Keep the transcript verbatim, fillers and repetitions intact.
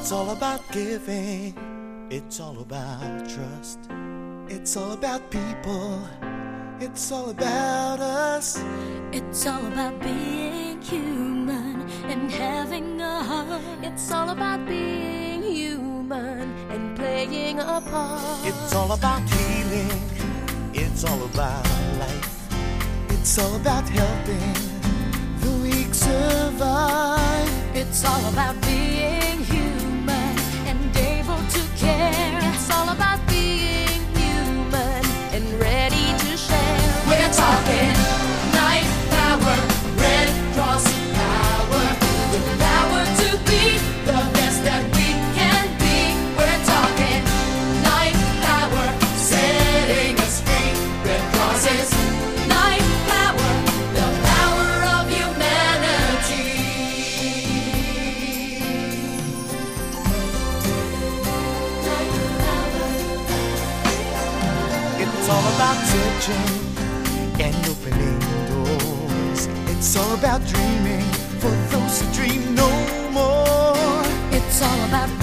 It's all about giving. It's all about trust. It's all about people. It's all about us. It's all about being human and having a heart. It's all about being human and playing a part. It's all about healing. It's all about life. It's all about helping the weak survive. It's all about being human and able to care. It's all about being human and ready to share. We're talking night power, Red Cross power, the power to be the best that we can be. We're talking night power, setting us free. Red Cross is night power, the power of humanity. It's all about touching and opening doors. It's all about dreaming for those who dream no more. It's all about